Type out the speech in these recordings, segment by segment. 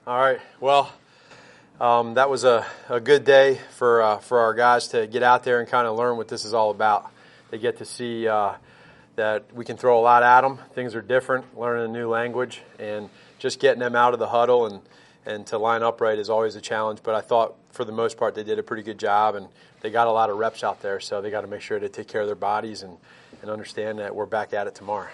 All right. Well, that was a good day for our guys to get out there and kind of learn what this is all about. They get to see that we can throw a lot at them. Things are different, learning a new language, and just getting them out of the huddle and to line up right is always a challenge. But I thought for the most part they did a pretty good job, and they got a lot of reps out there, so they got to make sure to take care of their bodies and understand that we're back at it tomorrow.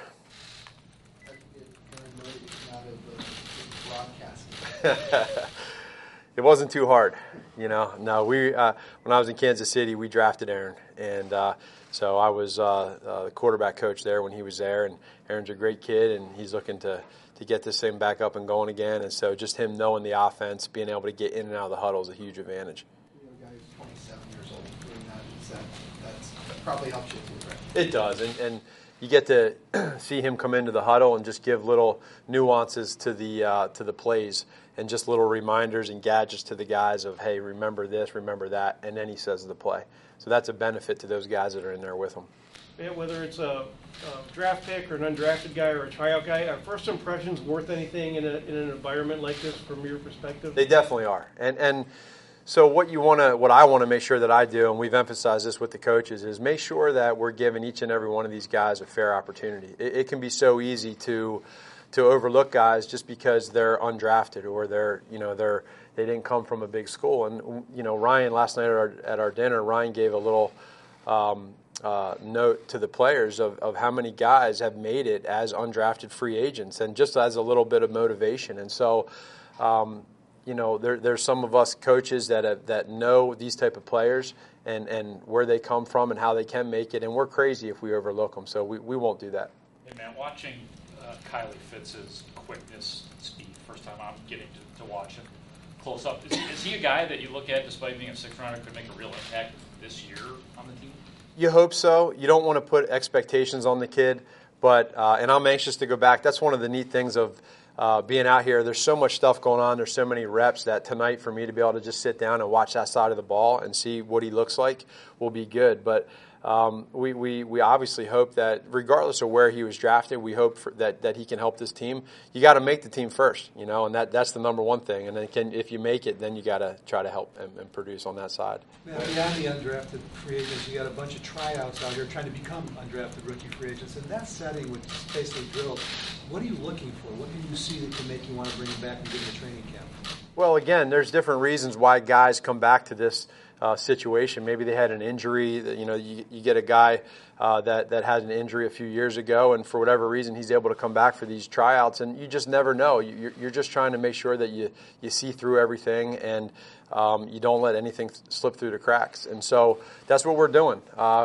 It wasn't too hard, No, we when I was in Kansas City, we drafted Aaron, and so I was the quarterback coach there when he was there. And Aaron's a great kid, and he's looking to get this thing back up and going again. And so just him knowing the offense, being able to get in and out of the huddle is a huge advantage. A guy who's 27 years old doing that probably helps you too, right? It does, and you get to see him come into the huddle and just give little nuances to the plays and just little reminders and gadgets to the guys of, hey, remember this, remember that, and then he says the play. So that's a benefit to those guys that are in there with him. Yeah, whether it's a draft pick or an undrafted guy or a tryout guy, are first impressions worth anything in an environment like this from your perspective? They definitely are. And so what I want to make sure that I do, and we've emphasized this with the coaches, is make sure that we're giving each and every one of these guys a fair opportunity. It can be so easy to overlook guys just because they're undrafted or they didn't come from a big school. And Ryan last night at our dinner, Ryan gave a little note to the players of how many guys have made it as undrafted free agents, and just as a little bit of motivation. And so there's some of us coaches that know these type of players and where they come from and how they can make it, and we're crazy if we overlook them. So we won't do that. Hey man, watching Kylie Fitz's quickness, speed, first time I'm getting to watch him close up. Is he a guy that you look at, despite being a sixth rounder, could make a real impact this year on the team? You hope so. You don't want to put expectations on the kid, but and I'm anxious to go back. That's one of the neat things of being out here. There's so much stuff going on. There's so many reps that tonight for me to be able to just sit down and watch that side of the ball and see what he looks like will be good. But we obviously hope that regardless of where he was drafted, we hope that he can help this team. You got to make the team first, and that's the number one thing. And then if you make it, then you got to try to help and produce on that side. Now, beyond the undrafted free agents, you got a bunch of tryouts out here trying to become undrafted rookie free agents. In that setting with basically drills, what are you looking for? What do you see that can make you want to bring them back and get them to training camp? Well, again, there's different reasons why guys come back to this situation. Maybe they had an injury. You get a guy that had an injury a few years ago, and for whatever reason he's able to come back for these tryouts, and you just never know. You're just trying to make sure that you see through everything and you don't let anything slip through the cracks. And so that's what we're doing.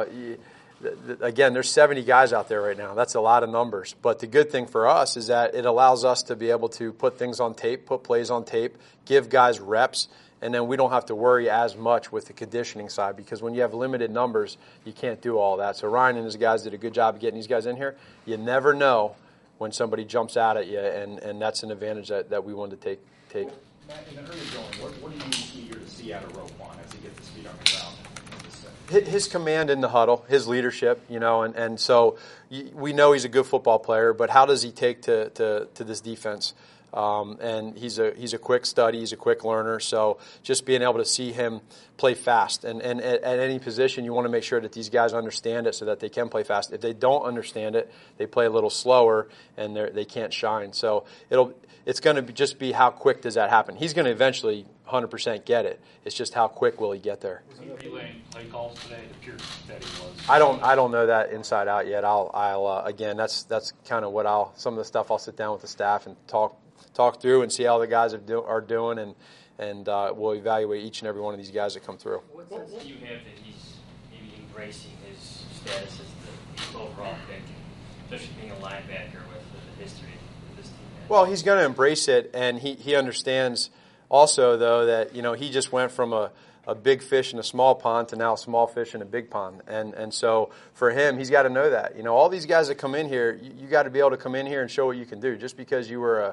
Again, there's 70 guys out there right now. That's a lot of numbers. But the good thing for us is that it allows us to be able to put things on tape, put plays on tape, give guys reps, and then we don't have to worry as much with the conditioning side, because when you have limited numbers, you can't do all that. So Ryan and his guys did a good job of getting these guys in here. You never know when somebody jumps out at you, and that's an advantage that we wanted to take. Matt, in the early going, what are you eager to see out of Roquan as he gets his feet on the ground? His command in the huddle, his leadership, and so we know he's a good football player, but how does he take to this defense? And he's a quick study, he's a quick learner, so just being able to see him play fast. And at any position, you want to make sure that these guys understand it so that they can play fast. If they don't understand it, they play a little slower and they can't shine. So it's going to just be how quick does that happen. He's going to eventually 100% get it. It's just how quick will he get there. Was he relaying play calls today? It appeared that he was. I don't know that inside out yet. I'll again, that's kind of what some of the stuff I'll sit down with the staff and talk through and see how the guys are doing, and we'll evaluate each and every one of these guys that come through. What sense do you have that he's maybe embracing his status as the overall pick, especially being a linebacker with the history of this team? Well, he's going to embrace it, and he understands also, though, that he just went from a big fish in a small pond to now a small fish in a big pond. And so for him, he's got to know that. All these guys that come in here, you got to be able to come in here and show what you can do. Just because you were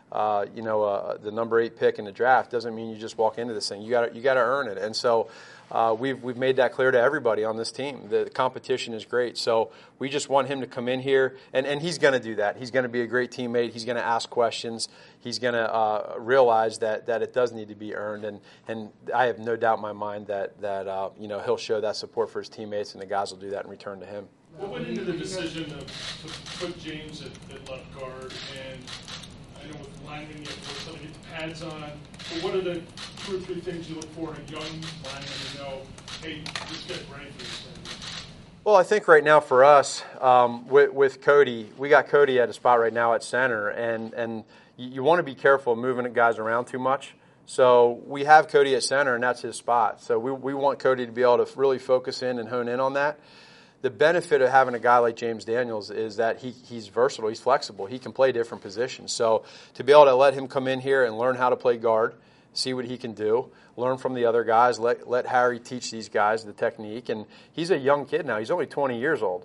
the number 8 pick in the draft doesn't mean you just walk into this thing. You got to earn it. And so we've made that clear to everybody on this team. The competition is great. So we just want him to come in here, and he's going to do that. He's going to be a great teammate. He's going to ask questions. He's going to realize that it does need to be earned. And I have no doubt in my mind that he'll show that support for his teammates, and the guys will do that in return to him. What went into the decision to put James at left guard? And I know with linemen, you have to sort of get the pads on. But what are the 2 or 3 things you look for in a young lineman to know, hey, this guy's ready for this thing? Well, I think right now for us, with Cody, we got Cody at a spot right now at center, and you want to be careful of moving guys around too much. So we have Cody at center, and that's his spot. So we want Cody to be able to really focus in and hone in on that. The benefit of having a guy like James Daniels is that he's versatile, he's flexible, he can play different positions. So to be able to let him come in here and learn how to play guard, see what he can do, learn from the other guys, let Harry teach these guys the technique. And he's a young kid now, he's only 20 years old.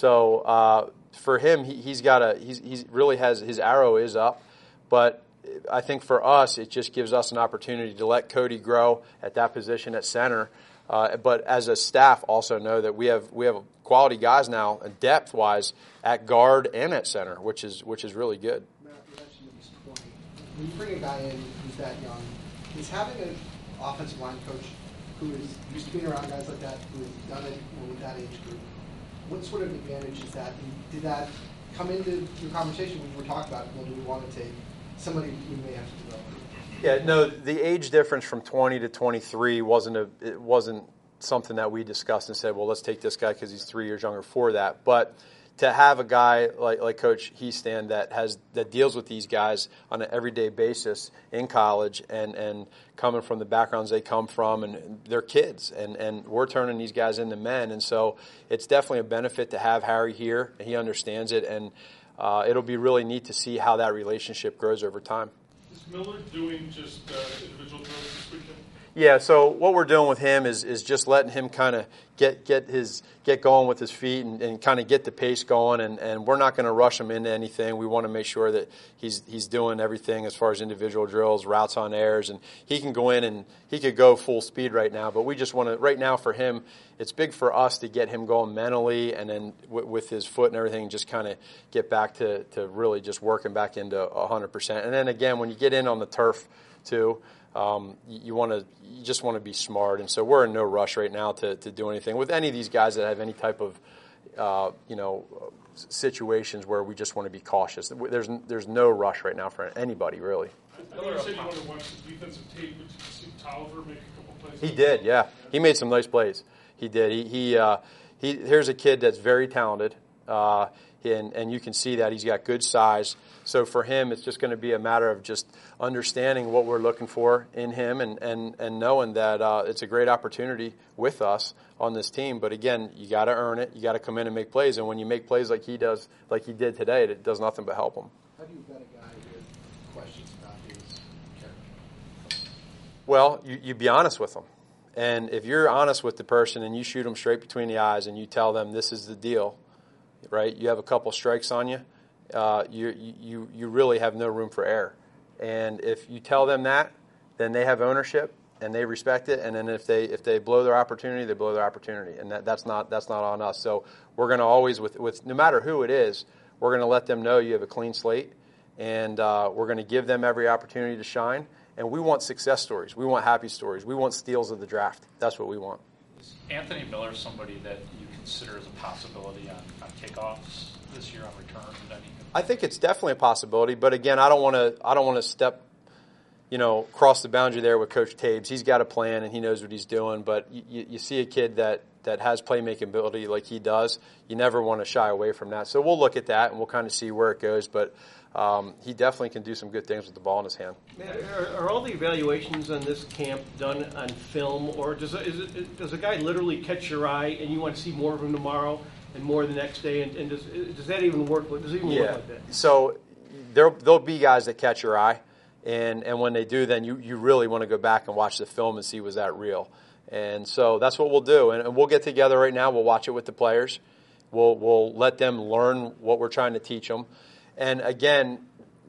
So for him, he's really has, his arrow is up. But I think for us, it just gives us an opportunity to let Cody grow at that position at center. But as a staff, also know that we have quality guys now, depth-wise, at guard and at center, which is really good. Matt, you mentioned that he's 20. When you bring a guy in who's that young, is having an offensive line coach who is used to being around guys like that, who has done it with that age group, what sort of advantage is that? And did that come into your conversation when you were talking about, well, do we want to take somebody we may have to develop? Yeah, no, the age difference from 20 to 23 wasn't something that we discussed and said, well, let's take this guy because he's 3 years younger for that. But to have a guy like Coach Heastand that deals with these guys on an everyday basis in college and coming from the backgrounds they come from, and they're kids, and we're turning these guys into men. And so it's definitely a benefit to have Harry here. He understands it, and it'll be really neat to see how that relationship grows over time. Is Miller doing just individual drills this weekend? Yeah, so what we're doing with him is just letting him kind of get going with his feet and kind of get the pace going, and we're not going to rush him into anything. We want to make sure that he's doing everything as far as individual drills, routes on airs, and he can go in and he could go full speed right now. But we just want to, right now for him, it's big for us to get him going mentally, and then with his foot and everything, just kind of get back to really just working back into 100%. And then again, when you get in on the turf too, you just want to be smart, and so we're in no rush right now to do anything with any of these guys that have any type of situations where we just want to be cautious. There's no rush right now for anybody really. I know you said you wanted to watch the defensive tape, but did you see Tolliver make a couple plays? He did, yeah. He made some nice plays. He did. He here's a kid that's very talented, and you can see that he's got good size. So for him, it's just going to be a matter of just understanding what we're looking for in him and knowing that it's a great opportunity with us on this team. But again, you got to earn it. You got to come in and make plays. And when you make plays like he does, like he did today, it does nothing but help him. How do you vet a guy with questions about his character? Well, you be honest with them. And if you're honest with the person and you shoot them straight between the eyes and you tell them this is the deal, right? You have a couple strikes on you. You really have no room for error. And if you tell them that, then they have ownership and they respect it. And then if they blow their opportunity, they blow their opportunity. And that's not on us. So we're going to always, with no matter who it is, we're going to let them know you have a clean slate, and we're going to give them every opportunity to shine. And we want success stories. We want happy stories. We want steals of the draft. That's what we want. Is Anthony Miller somebody that you consider as a possibility on kickoffs this year on return? I think it's definitely a possibility, but again, I don't want to step, cross the boundary there with Coach Tabes. He's got a plan and he knows what he's doing. But you see a kid that has playmaking ability like he does, you never want to shy away from that. So we'll look at that and we'll kind of see where it goes. But he definitely can do some good things with the ball in his hand. Matt, are all the evaluations on this camp done on film, or does a guy literally catch your eye and you want to see more of him tomorrow and more the next day? And does that even work? Does it even work like that? So there'll be guys that catch your eye, and when they do, then you really want to go back and watch the film and see was that real. And so that's what we'll do, and we'll get together right now. We'll watch it with the players. We'll let them learn what we're trying to teach them. And again,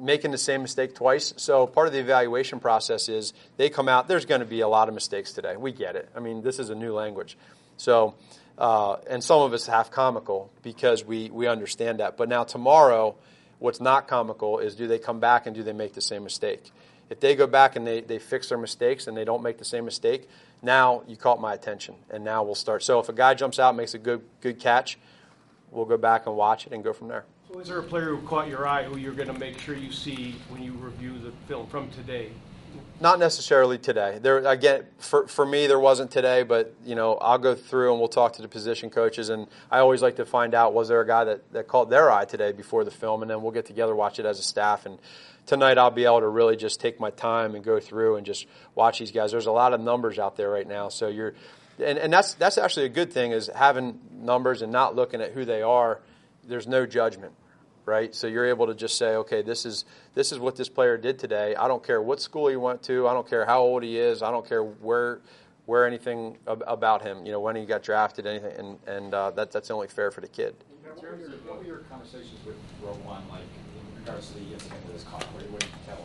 making the same mistake twice. So part of the evaluation process is they come out, there's going to be a lot of mistakes today. We get it. I mean, this is a new language. So, and some of us half comical because we understand that. But now tomorrow, what's not comical is do they come back and do they make the same mistake? If they go back and they fix their mistakes and they don't make the same mistake, now you caught my attention, and now we'll start. So if a guy jumps out and makes a good catch, we'll go back and watch it and go from there. So is there a player who caught your eye who you're going to make sure you see when you review the film from today? Not necessarily today. There again, for me, there wasn't today, but I'll go through and we'll talk to the position coaches, and I always like to find out, was there a guy that caught their eye today before the film, and then we'll get together, watch it as a staff, and tonight I'll be able to really just take my time and go through and just watch these guys. There's a lot of numbers out there right now, so and that's actually a good thing, is having numbers and not looking at who they are. There's no judgment. Right, so you're able to just say, okay, this is what this player did today. I don't care what school he went to. I don't care how old he is. I don't care where anything about him. When he got drafted, anything, and that's only fair for the kid. What were your conversations with Roquan like in regards to the incident with his car? What did you tell him?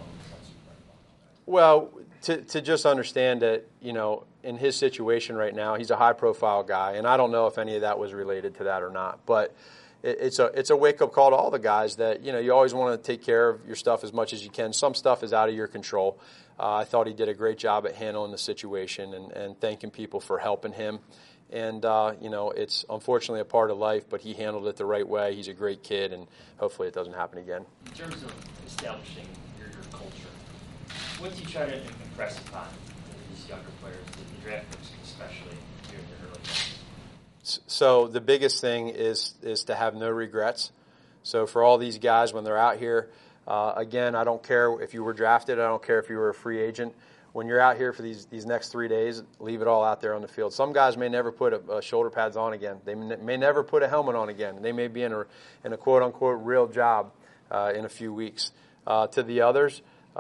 Well, to just understand that in his situation right now, he's a high-profile guy, and I don't know if any of that was related to that or not, but. It's a wake-up call to all the guys that, you always want to take care of your stuff as much as you can. Some stuff is out of your control. I thought he did a great job at handling the situation and thanking people for helping him. And, it's unfortunately a part of life, but he handled it the right way. He's a great kid, and hopefully it doesn't happen again. In terms of establishing your culture, what do you try to impress upon these younger players, the draft picks especially, here in the early days? So the biggest thing is to have no regrets. So for all these guys, when they're out here, again, I don't care if you were drafted. I don't care if you were a free agent. When you're out here for these next 3 days, leave it all out there on the field. Some guys may never put shoulder pads on again. They may never put a helmet on again. They may be in a quote-unquote real job in a few weeks. To the others,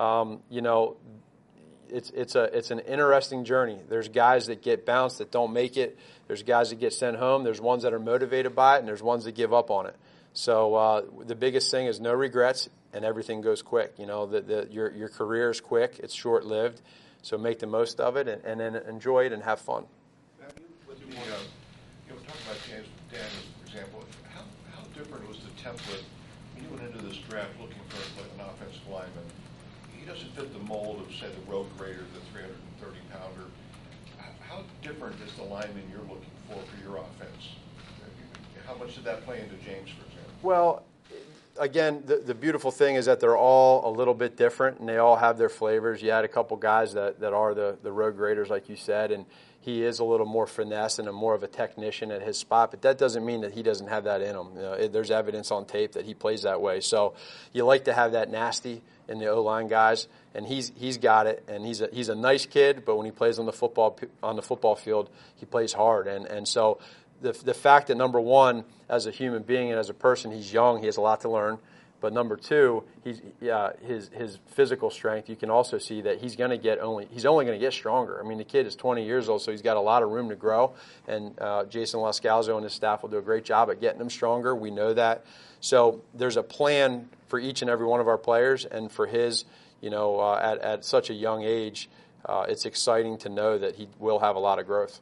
it's an interesting journey. There's guys that get bounced that don't make it. There's guys that get sent home. There's ones that are motivated by it, and there's ones that give up on it. So the biggest thing is no regrets, and everything goes quick. Your career is quick. It's short-lived. So make the most of it, and then enjoy it and have fun. Talk about James Daniels, for example. How different was the template when you went into this draft looking for an offensive lineman? He doesn't fit the mold of, say, the road grader, the 330-pounder. How different is the lineman you're looking for your offense? How much did that play into James, for example? Well, again, the beautiful thing is that they're all a little bit different, and they all have their flavors. You had a couple guys that are the road graders, like you said, and he is a little more finesse and more of a technician at his spot, but that doesn't mean that he doesn't have that in him. There's evidence on tape that he plays that way. So you like to have that nasty in the O-line guys, and he's got it, and he's a nice kid, but when he plays on the football field, he plays hard, and so the fact that, number one, as a human being and as a person, he's young, he has a lot to learn. But number two, his physical strength, you can also see that he's only going to get stronger. I mean, the kid is 20 years old, so he's got a lot of room to grow. And Jason Lascalzo and his staff will do a great job at getting him stronger. We know that. So there's a plan for each and every one of our players, and for his, at such a young age, it's exciting to know that he will have a lot of growth.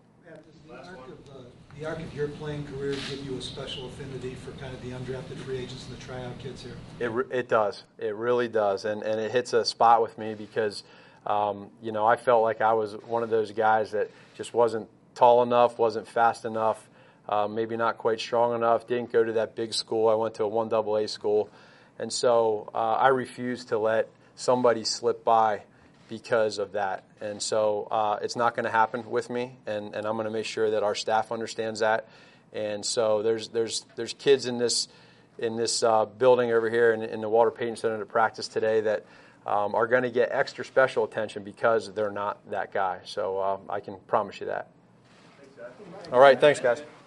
The arc of your playing career give you a special affinity for kind of the undrafted free agents and the tryout kids here? It does. It really does. And it hits a spot with me because, I felt like I was one of those guys that just wasn't tall enough, wasn't fast enough, maybe not quite strong enough, didn't go to that big school. I went to a 1AA school. And so I refused to let somebody slip by because of that. And so it's not going to happen with me, and I'm going to make sure that our staff understands that. And so there's kids in this building over here in the Walter Payton Center to practice today that are going to get extra special attention because they're not that guy. So I can promise you that. All right, thanks, guys.